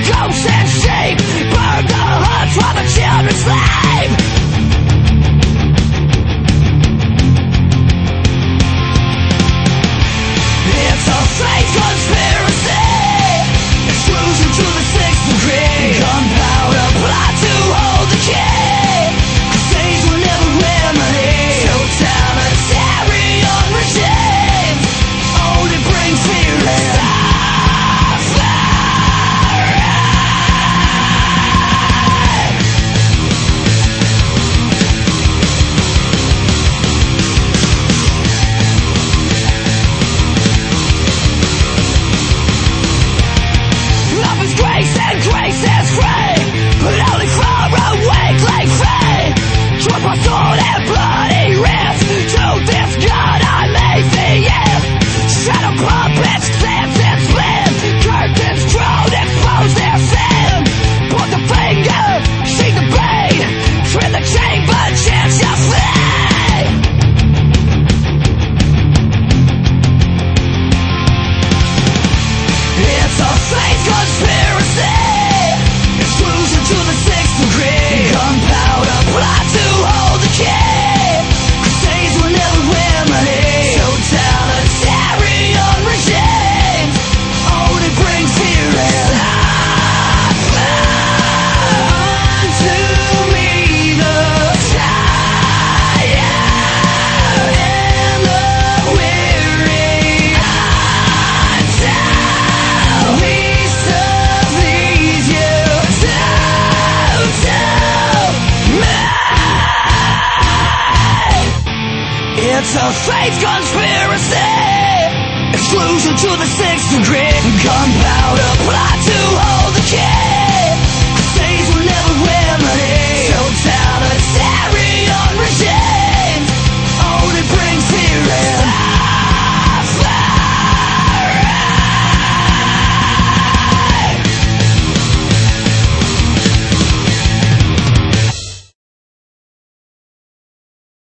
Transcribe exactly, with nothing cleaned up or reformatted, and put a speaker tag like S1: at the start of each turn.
S1: goats and sheep, burn the huts while the children sleep. It's a fake conspiracy, exclusion to the sixth degree, gunpowder plot to hold the key. Crusades will never remedy totalitarian regimes, only bring fear and grace is free, but only for a weekly fee. Drop my sword and bloody wrist to this god I may forgive. Shadow puppets dance and spin, curtains drawn expose their sin. Point the finger, shake the blade, trim the chamber, chance you flee. It's a fake conspiracy, exclusion to the sixth degree, gunpowder plot to hold the key. Crusades will never remedy totalitarian regimes, only bring fear and unto me the tired and the weary, until least of these you It's a faith conspiracy, exclusion to the sixth degree, gunpowder plot to hold the key.